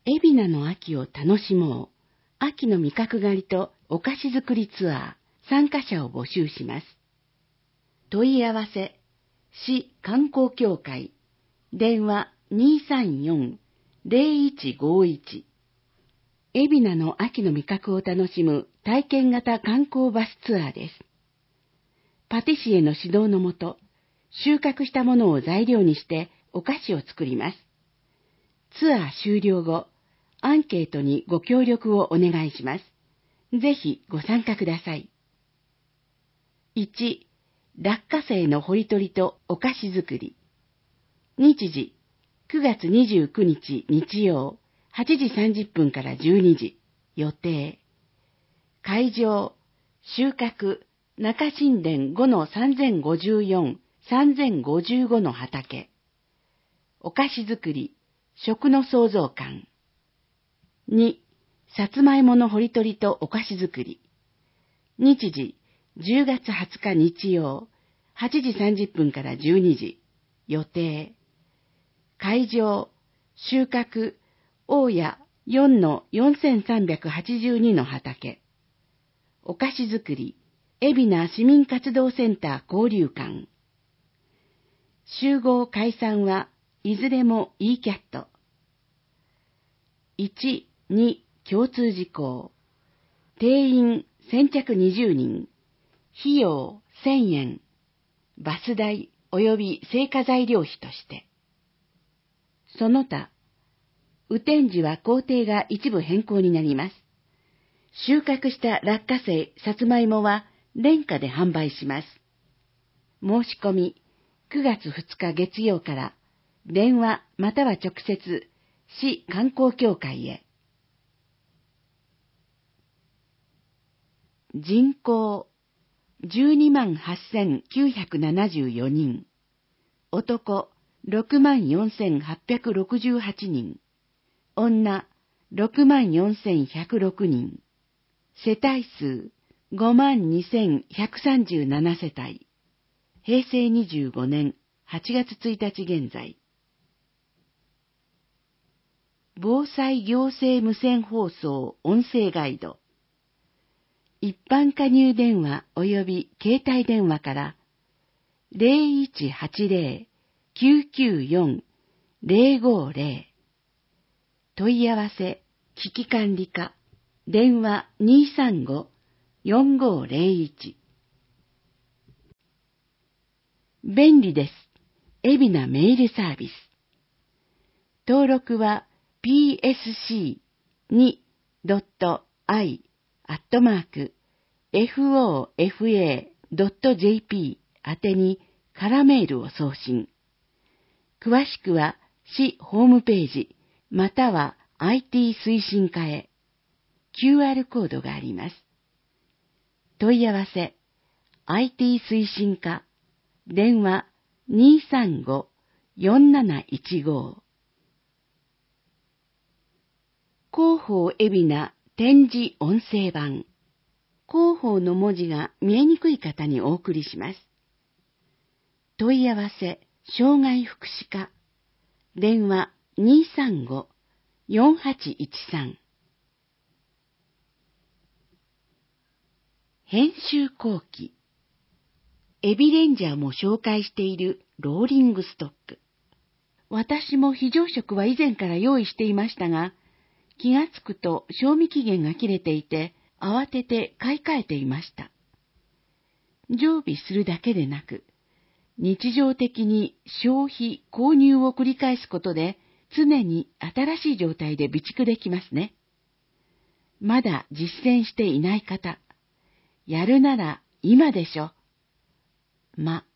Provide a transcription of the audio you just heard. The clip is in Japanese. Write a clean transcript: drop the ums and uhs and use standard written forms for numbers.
海老名の秋を楽しもう。秋の味覚狩りとお菓子作りツアー、参加者を募集します。問い合わせ、市観光協会、電話234-0151。海老名の秋の味覚を楽しむ体験型観光バスツアーです。パティシエの指導のもと、収穫したものを材料にしてお菓子を作ります。ツアー終了後、アンケートにご協力をお願いします。ぜひご参加ください。1、落花生の掘り取りとお菓子作り。日時、9月29日日曜、8時30分から12時。予定。会場、収穫、中新田5-3054-3055の畑。お菓子作り、食の創造館。2、さつまいもの掘り取りとお菓子作り。日時、10月20日日曜、8時30分から12時。予定。会場、収穫、大谷4-4382の畑。お菓子作り、海老名市民活動センター交流館。集合解散はいずれも e-cat。1、2、共通事項。定員先着20人。費用1000円。バス代及び生花材料費として。その他、雨天時は工程が一部変更になります。収穫した落花生、さつまいもは廉価で販売します。申し込み、9月2日月曜から電話または直接、市観光協会へ。人口128,974人。男64,868人。女64,106人。世帯数52,137世帯。平成25年8月1日現在。防災行政無線放送音声ガイド。一般加入電話及び携帯電話から0180-994-050。問い合わせ、危機管理課、電話235-4501。便利です。海老名メールサービス。登録は psc2.i@fofa.jp 宛てに空メールを送信。詳しくは市ホームページまたは IT 推進課へ。QR コードがあります。問い合わせ IT 推進課電話235-4715。広報海老名展示音声版。広報の文字が見えにくい方にお送りします。問い合わせ障害福祉課電話235-4813。編集後期。エビレンジャーも紹介しているローリングストック。私も非常食は以前から用意していましたが、気がつくと賞味期限が切れていて、慌てて買い替えていました。常備するだけでなく、日常的に消費・購入を繰り返すことで、常に新しい状態で備蓄できますね。まだ実践していない方、やるなら今でしょ。